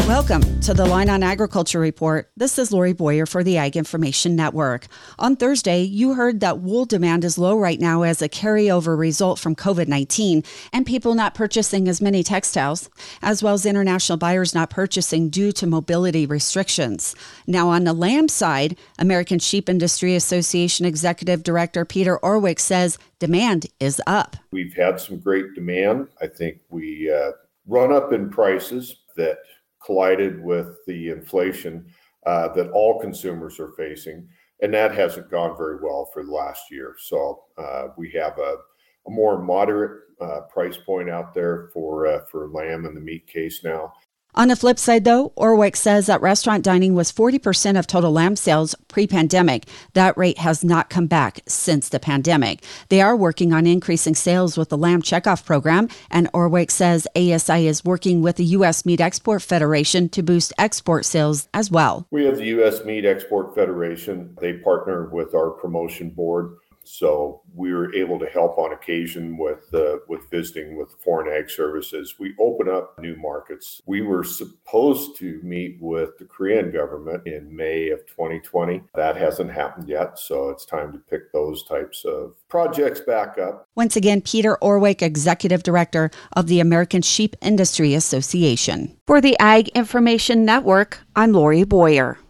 Welcome to the Line on Agriculture Report. This is Lori Boyer for the Ag Information Network. On Thursday, you heard that wool demand is low right now as a carryover result from COVID-19 and people not purchasing as many textiles, as well as international buyers not purchasing due to mobility restrictions. Now, on the lamb side, American Sheep Industry Association Executive Director Peter Orwick says demand is up. We've had some great demand. I think we run up in prices that collided with the inflation that all consumers are facing, and that hasn't gone very well for the last year. So we have a more moderate price point out there for lamb in the meat case now. On the flip side, though, Orwick says that restaurant dining was 40% of total lamb sales pre-pandemic. That rate has not come back since the pandemic. They are working on increasing sales with the Lamb Checkoff program, and Orwick says ASI is working with the U.S. Meat Export Federation to boost export sales as well. We have the U.S. Meat Export Federation. They partner with our promotion board. So we were able to help on occasion with visiting with Foreign Ag Services. We open up new markets. We were supposed to meet with the Korean government in May of 2020. That hasn't happened yet, so it's time to pick those types of projects back up. Once again, Peter Orwick, Executive Director of the American Sheep Industry Association. For the Ag Information Network, I'm Lori Boyer.